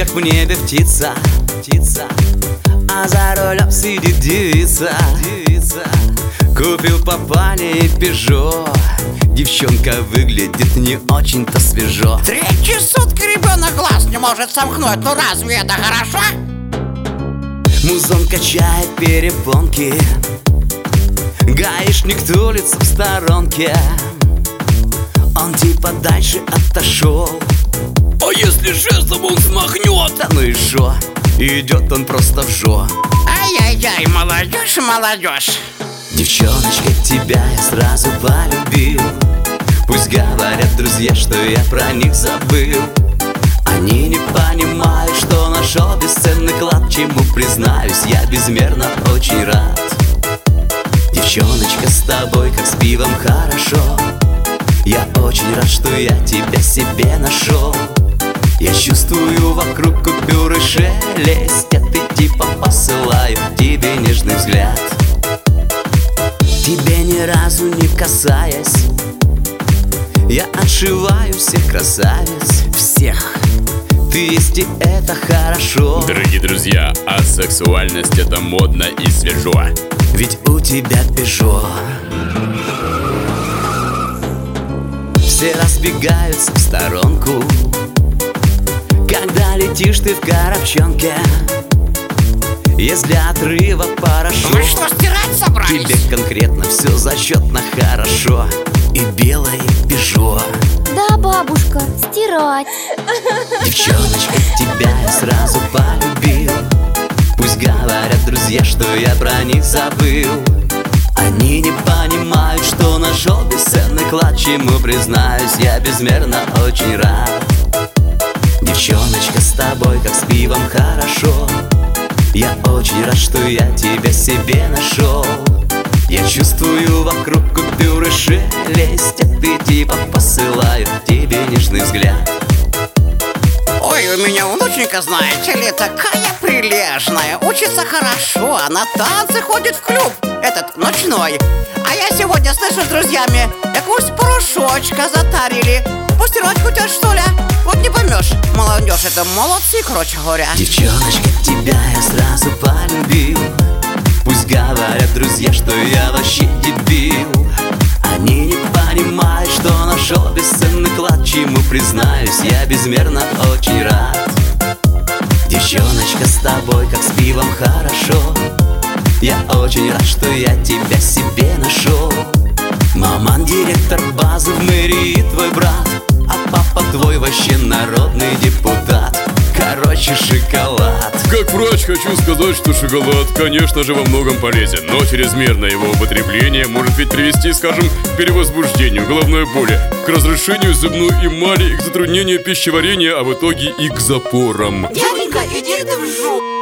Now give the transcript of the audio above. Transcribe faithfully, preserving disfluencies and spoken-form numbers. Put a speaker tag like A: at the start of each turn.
A: В небе птица, птица, а за рулем сидит девица, девица. Купил папаня и Пежо. Девчонка выглядит не очень-то свежо.
B: Третьи сутки ребенок глаз не может сомкнуть. Ну разве это хорошо?
A: Музон качает перепонки, гаишник тулится в сторонке. Он типа дальше отошел.
C: А если жезлом он смахнет?
A: Да ну и шо? Идет он просто в жо.
B: Ай-яй-яй, молодежь, молодежь.
A: Девчоночка, тебя я сразу полюбил. Пусть говорят друзья, что я про них забыл. Они не понимают, что нашел бесценный клад. Чему признаюсь, я безмерно очень рад. Девчоночка, с тобой как с пивом хорошо. Я очень рад, что я тебя себе нашел. Я чувствую вокруг купюры шелест. Я ты типа посылаю тебе нежный взгляд. Тебе ни разу не касаясь, я отшиваю всех красавиц. Всех. Ты есть, и это хорошо.
C: Дорогие друзья, а сексуальность — это модно и свежо.
A: Ведь у тебя Пежо. Все разбегаются в сторонку, когда летишь ты в коробчонке. Есть для отрыва парашют.
B: Вы что, стирать собрались?
A: Тебе конкретно все зачетно хорошо. И белое Пежо.
D: Да, бабушка, стирать.
A: Девчоночка, тебя я сразу полюбил. Пусть говорят друзья, что я про них забыл. Они не понимают, что нашел бесценный клад. Чему признаюсь, я безмерно очень рад. Девчоночка, с тобой как с пивом хорошо. Я очень рад, что я тебя себе нашел. Я чувствую вокруг купюры шелест. Ты типа посылаю тебе нежный взгляд.
B: Ой, у меня внученька, знаете ли, такая прилежная. Учится хорошо, а на танцы ходит в клуб этот ночной. А я сегодня слышу с друзьями, якусь порошочка затарили. Постирать хотят, что ли? Вот не поймешь. Молодежь, это молодцы, короче говоря.
A: Девчоночка, тебя я сразу полюбил. Пусть говорят друзья, что я вообще дебил. Они не понимают, что нашел бесценный клад. Чему признаюсь, я безмерно очень рад. Девчоночка, с тобой как с пивом хорошо. Я очень рад, что я тебя себе нашел. Маман директор базы в мэрии твой брат, а папа твой вообще народный депутат. Короче, шоколад.
C: Как врач хочу сказать, что шоколад, конечно же, во многом полезен, но чрезмерное его употребление может ведь привести, скажем, к перевозбуждению, головной боли, к разрушению зубной эмали и к затруднению пищеварения, а в итоге и к запорам.
B: Дяденька, иди ты в жопу.